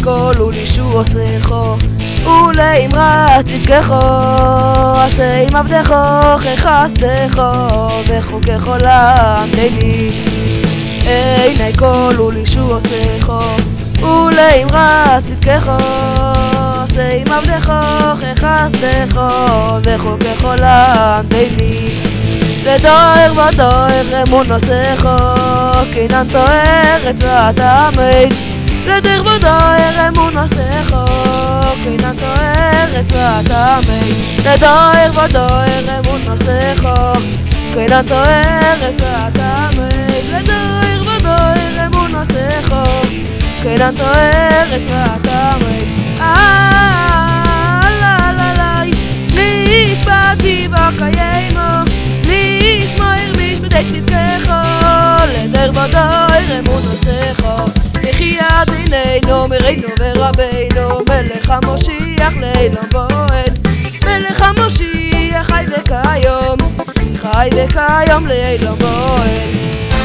כל ולישוע עושךו, ולאמרה צדקךו, עשה עם עבדךו חסדךו, וחוקך עולם לילי. עיני כל ולישוע עושךו, ולאמרה צדקךו, עשה עם עבדךו חסדךו, וחוקך עולם לילי. לדוהר ודוהר אמון עושךו, קינן תוארת ועתמית. לדוהר ודוהר אמון עושךו, קינן תוארת ועתמית. לדוהר ודוהר אמון עושךו, קינן תוארת ועתמית. לדוהר ודוהר אמון עושךו, קינן תוארת ועתמית. לה לה לה נשבעתי בקיימו, צדקךו, לדוהר ודוהר אמון עושךו, יחיה דיננו מרינו ורבינו, מלך המושיח לעולם ועד. מלך המושיח חי וכיום, חי וכיום לעולם ועד.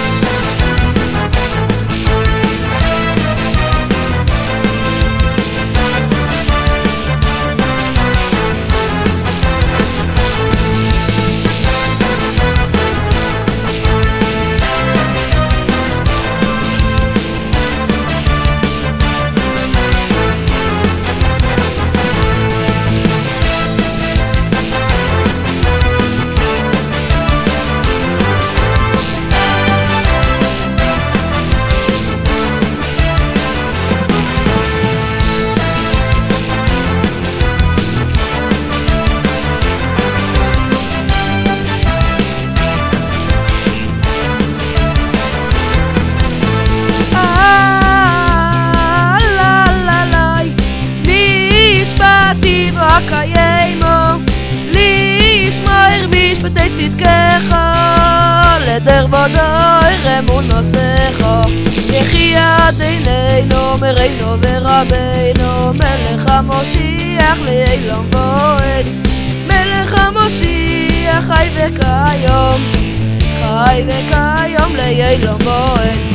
קיימו לשמור משפטי צדקך, לדוהר ודוהר אמון עושךו, יחיה דיננו מרינו ורבינו, מלך המושיח לעולם ועד. מלך המושיח חי וכיום, חי וכיום לעולם ועד.